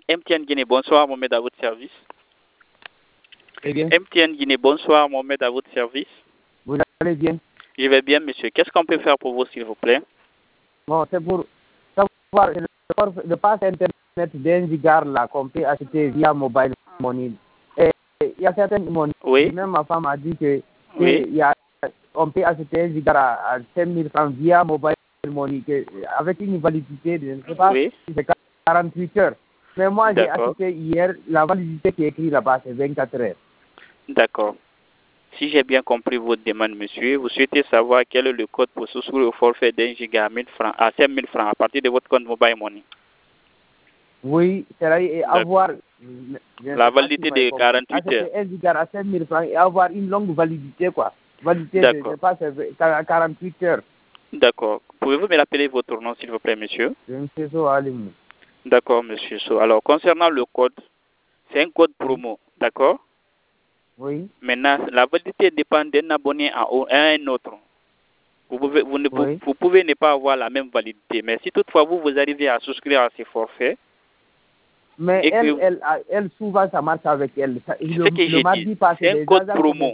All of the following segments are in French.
MTN Guinée, bonsoir, Mohamed, à votre service. Eh bien, MTN Guinée, bonsoir, Mohamed, à votre service. vous allez bien? Je vais bien, monsieur. Qu'est-ce qu'on peut faire pour vous, s'il vous plaît? Bon, c'est pour savoir le pass Internet d'un gigard là qu'on peut acheter via mobile money. Et il y a certaines monnaies, Oui. même ma femme a dit que, Oui. on peut acheter un gigard à 5 000 francs via mobile money avec une validité de, je ne sais pas, Oui. si c'est 48 heures. Mais moi, j'ai D'accord. acheté hier, la validité qui est écrite là-bas, c'est 24 heures. D'accord. Si j'ai bien compris votre demande, monsieur, vous souhaitez savoir quel est le code pour souscrire au forfait d'un giga à 1000 francs, à 5 000 francs à partir de votre compte mobile money. Oui, c'est-à-dire avoir la validité de 48 heures. acheter un gigard à 5 000 francs et avoir une longue validité, quoi. Validité de, je sais pas, 48 heures. D'accord. Pouvez-vous me rappeler votre nom, s'il vous plaît, monsieur? Monsieur So Alimou. D'accord, monsieur So. Alors, concernant le code, c'est un code promo, d'accord? Oui. Maintenant, la validité dépend d'un abonné à un autre. Vous pouvez ne pas avoir la même validité, mais si toutefois vous arrivez à souscrire à ces forfaits. Mais elle, souvent, ça marche avec elle. Ce que j'ai dit, c'est un code promo.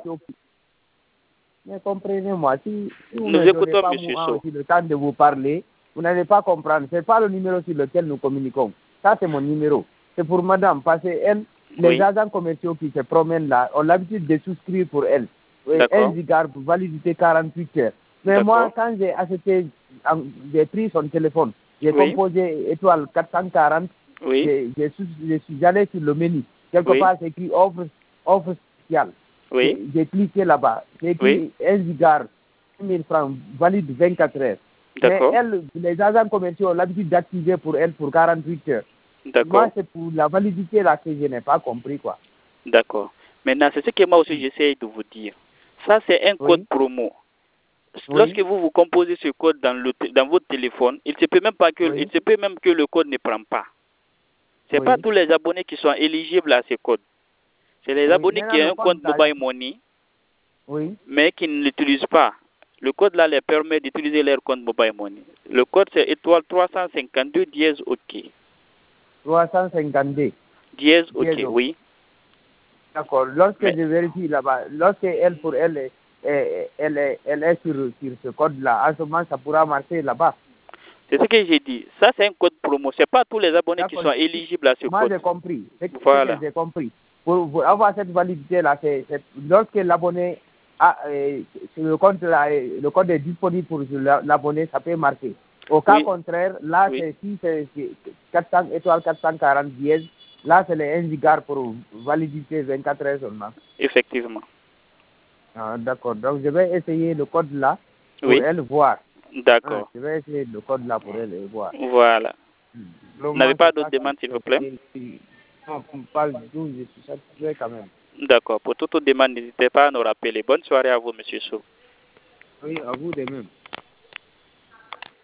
Mais comprenez-moi, si vous nous ne donnez écoutons, pas monsieur moi So. aussi le temps de vous parler, vous n'allez pas comprendre. Ce n'est pas le numéro sur lequel nous communiquons. Ça, c'est mon numéro. C'est pour madame, parce que elle, les agents commerciaux qui se promènent là ont l'habitude de souscrire pour elle. Un gigard pour validité 48 heures. Mais moi, quand j'ai acheté, j'ai pris son téléphone, j'ai composé étoile 440, je suis allé sur le menu. Quelque part, c'est écrit offre spéciale. J'ai cliqué là-bas. J'ai écrit 1 gigard, 1 000 francs, valide 24 heures. Mais elle, les agents commerciaux ont l'habitude d'activer pour elle pour 48 heures. Moi, c'est pour la validité là que je n'ai pas compris, quoi. D'accord. Maintenant, c'est ce que moi aussi j'essaie de vous dire. Ça, c'est un code promo. Lorsque vous composez ce code dans votre téléphone, il se peut même que le code ne prend pas. Ce n'est pas tous les abonnés qui sont éligibles à ce code. C'est les abonnés qui ont un compte mobile money, mais qui ne l'utilisent pas. Le code là leur permet d'utiliser leur compte mobile money. Le code c'est étoile 352 dièse OK. 352 dièse OK, oui. D'accord. Lorsque je vérifie là-bas, lorsque elle est sur ce code-là, à ce moment, ça pourra marcher là-bas. C'est ce que j'ai dit. Ça, c'est un code promo. Ce n'est pas tous les abonnés qui sont éligibles à ce code. Moi, j'ai compris. Voilà. J'ai compris. Pour avoir cette validité-là, c'est lorsque l'abonné a sur le compte, le code est disponible pour l'abonné, ça peut marcher. Au cas contraire, là, si c'est 400 étoiles 440 dièse, là, c'est les 1 gigard pour validité 24 heures seulement. Effectivement. Ah, d'accord. Donc, je vais essayer le code là pour elle voir. D'accord. Je vais essayer le code là pour elle voir. Voilà. Vous n'avez pas d'autres demandes, s'il vous plaît? Non, on parle d'où je suis satisfait quand même. D'accord. Pour toute demande, n'hésitez pas à nous rappeler. Bonne soirée à vous, monsieur So. Oui, à vous de même.